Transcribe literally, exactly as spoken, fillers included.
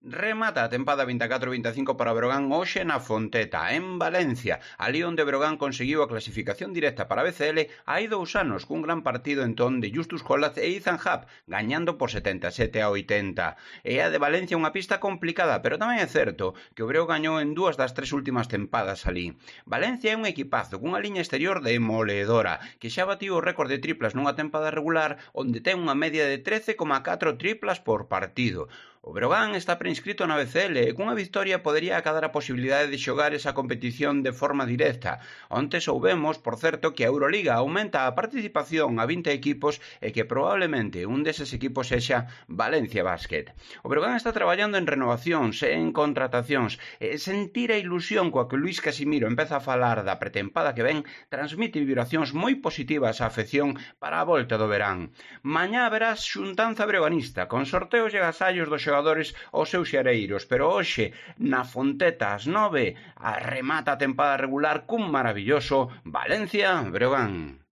Remata a tempada vinte e catro vinte e cinco para o Breogán hoxe na Fonteta, en Valencia, alí onde Breogán conseguiu a clasificación directa para a B C L hai dous anos, cun gran partido entón de Justus Jolas e Ethan Happ, gañando por setenta e sete a oitenta. E a de Valencia unha pista complicada, pero tamén é certo que o Breo gañou en dúas das tres últimas tempadas alí. Valencia é un equipazo cunha liña exterior demoledora, que xa batiu o récord de triplas nunha tempada regular onde ten unha media de trece coma catro triplas por partido. O Breogán está preinscrito na B C L e cunha victoria podería acadar a posibilidade de xogar esa competición de forma directa. Onte soubemos, por certo, que a Euroliga aumenta a participación a vinte equipos e que probablemente un deses equipos sexa Valencia Basket. O Breogán está traballando en renovacións e en contratacións e sentir a ilusión coa que Luís Casimiro empeza a falar da pretempada que ven transmite vibracións moi positivas á afección para a volta do verán. Mañá verás xuntanza breoganista con sorteos e agasallos dos xogadores aos seus xareiros, pero hoxe, na Fonteta ás nove, a remata a tempada regular cun maravilloso Valencia-Breogán.